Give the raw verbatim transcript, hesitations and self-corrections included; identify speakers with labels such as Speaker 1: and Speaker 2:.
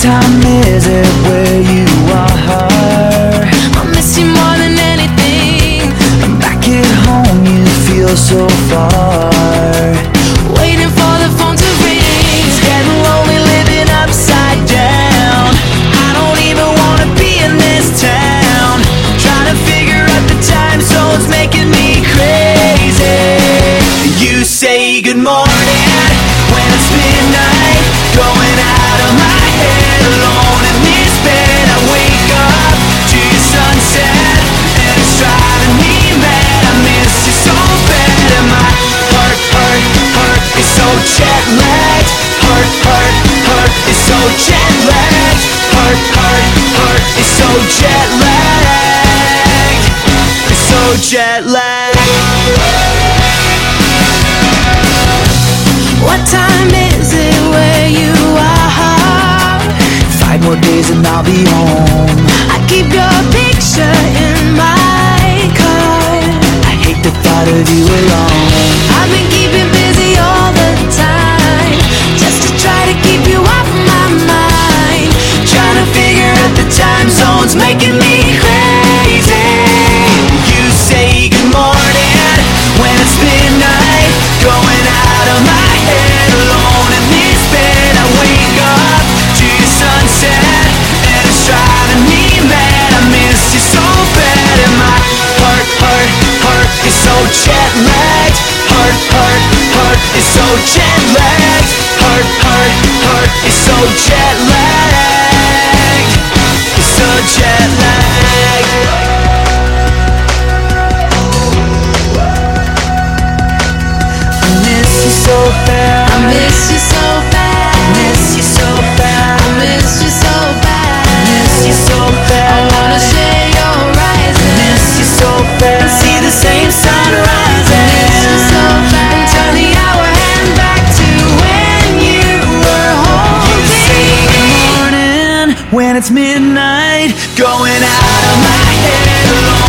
Speaker 1: time is it where you are?
Speaker 2: I miss you more than anything.
Speaker 1: Back at home you feel so far,
Speaker 2: Waiting for the phone to ring.
Speaker 1: it's getting lonely living upside down. I don't even wanna be in this town. Trying to figure out the time zones making me crazy. You say good morning when it's midnight, going out of my head alone in this bed. I wake up to your sunset and it's driving me mad. I miss you so bad and my heart, heart, heart is so jet lagged. Heart, heart, heart is so jet lagged. Heart, heart, heart is so jet lagged. It's so jet lagged.
Speaker 2: What time is it where you are?
Speaker 1: Five more days and I'll be home.
Speaker 2: I keep your picture in my car.
Speaker 1: I hate the thought of you alone.
Speaker 2: I've been keeping busy all the time, just to try to keep you off my mind.
Speaker 1: Trying to figure out the time zones making me crazy. You say good morning when it's midnight, going out of my head alone in this bed. I wake up to your sunset and it's driving me mad. I miss you so bad and my heart, heart, heart is so jet lagged. Heart, heart, heart is so jet lagged. Heart, heart, heart is so jet lagged. It's so jet lagged. I miss you so bad.
Speaker 2: I miss you so bad.
Speaker 1: I miss you so bad.
Speaker 2: I miss you so bad.
Speaker 1: I miss you so bad.
Speaker 2: I wanna share your rising.
Speaker 1: Miss you so bad. And see the same sun rising.
Speaker 2: Miss you so bad. And turn the hour hand back to when you were
Speaker 1: You say good
Speaker 2: holding.
Speaker 1: morning when it's midnight, going out of my head alone.